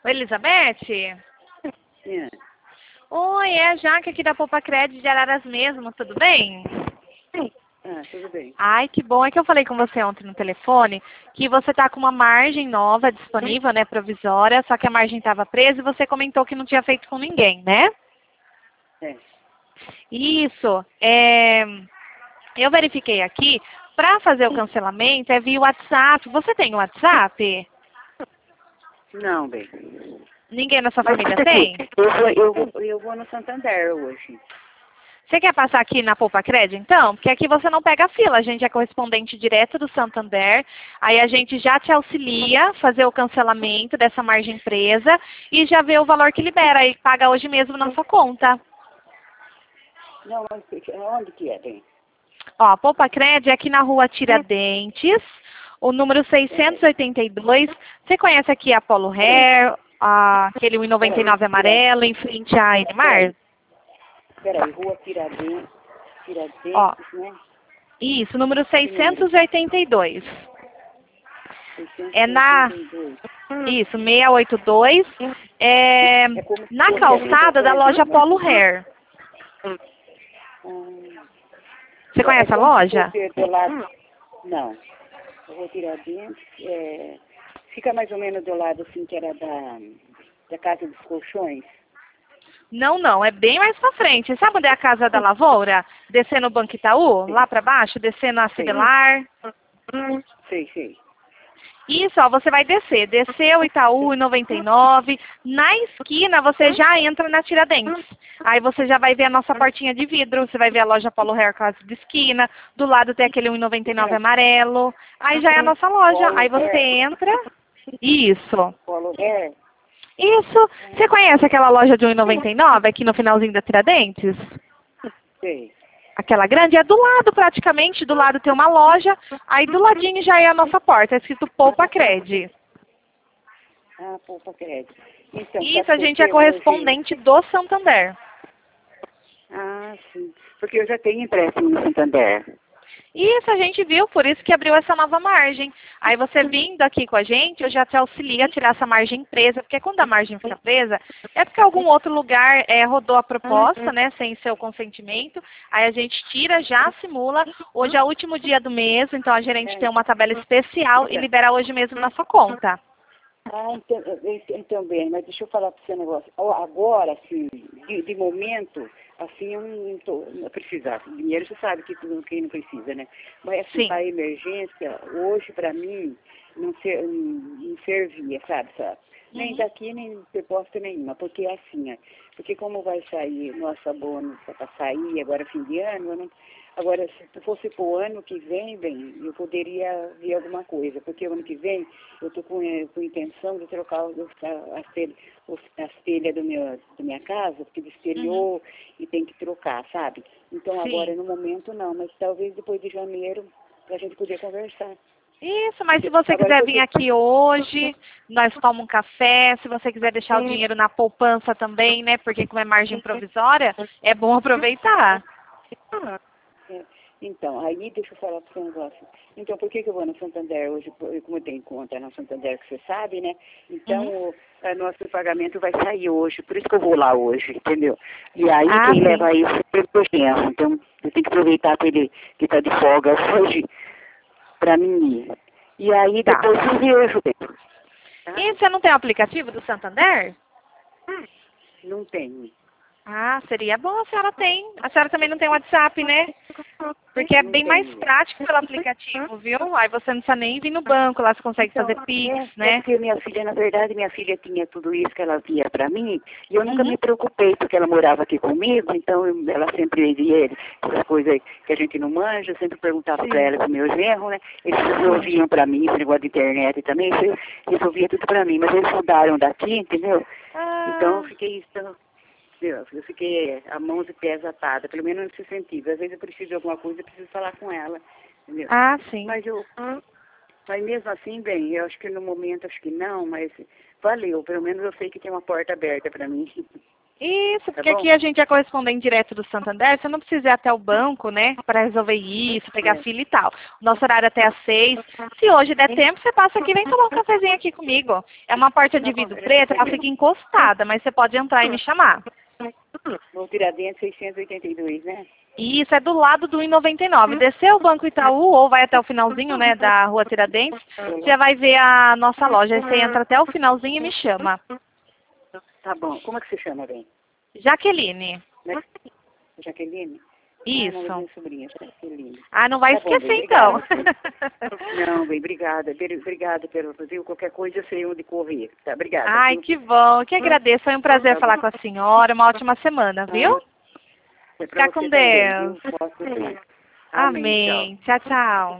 Elizabeth? É. Oi, é a Jaque aqui da Poupa Cred de Araras mesmo, tudo bem? Ah, tudo bem. Ai, que bom. É que eu falei com você ontem no telefone que você tá com uma margem nova disponível, né, provisória, só que a margem estava presa e você comentou que não tinha feito com ninguém, né? É. Isso. Eu verifiquei aqui, para fazer o cancelamento é via WhatsApp. Você tem WhatsApp? Não, bem. Ninguém na sua Mas família escuta aqui, tem? eu vou no Santander hoje. Você quer passar aqui na Poupa Cred, então? Porque aqui você não pega fila, a gente é correspondente direto do Santander, aí a gente já te auxilia a fazer o cancelamento dessa margem presa e já vê o valor que libera e paga hoje mesmo na sua conta. Não, mas onde que é, bem? Ó, a Poupa Cred é aqui na rua Tiradentes, o número 682. Você conhece aqui a Polo Hair, aquele 1,99 amarelo, em frente à Edmar? Peraí, Rua Ó, Tiradentes, né? isso, número Que número? 682. É na 682. Isso, 682. É É como se na fosse ali da calçada da loja frente. Polo Hair. Você É conhece a como se loja? fosse do lado. Não. Eu vou Tiradentes. Fica mais ou menos do lado assim que era da Casa dos Colchões. Não, não, é bem mais pra frente. Sabe onde é a Casa da Lavoura? Descendo o Banco Itaú, lá pra baixo, descendo a Cibelar. Sei. Isso, ó, você vai descer. Desceu o Itaú em 99. Na esquina você já entra na Tiradentes. Aí você já vai ver a nossa portinha de vidro. Você vai ver a loja Polo Hair Casa de esquina. Do lado tem aquele 1,99 amarelo. Aí já é a nossa loja. Polo Aí você Hair. entra. Isso. Polo Hair. Isso. Você conhece aquela loja de 1,99 aqui no finalzinho da Tiradentes? Sei. Aquela grande é do lado praticamente, do lado tem uma loja, aí do ladinho já é a nossa porta, é escrito Poupa Cred. Ah, Poupa Crédito. Então, Isso, sabe a por gente é que hoje... correspondente do Santander. Ah, sim. Porque eu já tenho empréstimo no Santander. Isso a gente viu, por isso que abriu essa nova margem. Aí você vindo aqui com a gente, eu já te auxilio a tirar essa margem presa, porque quando a margem fica presa, é porque algum outro lugar rodou a proposta, né, sem seu consentimento. Aí a gente tira, já simula. Hoje é o último dia do mês, então a gerente tem uma tabela especial e libera hoje mesmo na sua conta. Ah, então bem, mas deixa eu falar para você um negócio. Agora, assim, de momento, assim, eu não estou precisando. Dinheiro você sabe que quem não precisa, né? Mas assim, Sim. para emergência, hoje para mim não servia, sabe? Nem daqui, nem de proposta nenhuma, porque é assim, porque como vai sair nosso abono para sair agora fim de ano, eu não. Agora, se fosse para o ano que vem, bem, eu poderia ver alguma coisa, porque o ano que vem eu estou com intenção de trocar as telhas da minha casa, porque destelhou e tem que trocar, sabe? Então, agora, Sim. no momento, não, mas talvez depois de janeiro, para a gente poder conversar. Isso, mas se você Agora, quiser vir aqui hoje, nós tomamos um café. Se você quiser deixar o dinheiro na poupança também, né? Porque como é margem provisória, é bom aproveitar. Então, aí deixa eu falar para você um negócio. Então, por que eu vou no Santander hoje? Como eu tenho conta no Santander, que você sabe, né? Então, o nosso pagamento vai sair hoje. Por isso que eu vou lá hoje, entendeu? E aí, Ah, quem sim. leva isso é o genro. Então, eu tenho que aproveitar que ele está de folga hoje para mim ir. E aí, Tá. depois eu vejo. Tá? E você não tem o aplicativo do Santander? Não tenho. Ah, seria bom a senhora tem. A senhora também não tem WhatsApp, né? Porque é Não bem mais tenho. prático pelo aplicativo, viu? Aí você não precisa nem vir no banco, lá você consegue Então, fazer Pix, é né? porque minha filha, na verdade, minha filha tinha tudo isso que ela via para mim, e eu nunca me preocupei, porque ela morava aqui comigo, então ela sempre via essas coisas que a gente não manja, eu sempre perguntava para ela, para o meu genro, né? Eles resolviam para mim, esse negócio de internet também, eles resolviam tudo para mim, mas eles mudaram daqui, entendeu? Então eu fiquei a mãos e pés atada, pelo menos nesse sentido. Às vezes eu preciso de alguma coisa, eu preciso falar com ela, entendeu? Ah, sim. Mas mesmo assim, bem, eu acho que no momento, acho que não, mas valeu. Pelo menos eu sei que tem uma porta aberta para mim. Isso, Tá porque bom? aqui a gente é correspondente direto do Santander, você não precisa ir até o banco, né, para resolver isso, pegar fila e tal. O nosso horário é até às 6. Se hoje der tempo, você passa aqui e vem tomar um cafezinho aqui comigo. É uma porta de vidro preto, ela fica encostada, mas você pode entrar e me chamar. No Tiradentes 682, né? E isso é do lado do I-99. Desceu o Banco Itaú ou vai até o finalzinho, né, da Rua Tiradentes, você vai ver a nossa loja. Aí você entra até o finalzinho e me chama. Tá bom. Como é que você chama, bem? Jaqueline. Né? Jaqueline? Isso. Ah, não, minha sobrinha, Jaqueline. Ah, não vai Tá bom, esquecer bem, então. Não, bem, obrigada. Obrigada pelo viu? Qualquer coisa eu sei onde correr. Tá, obrigada. Ai, Viu? que bom. Que agradeço. Foi um prazer falar com a senhora. Uma ótima semana, viu? É pra Fica com você também, Deus. viu? Posso ver. Amém. Tchau, tchau.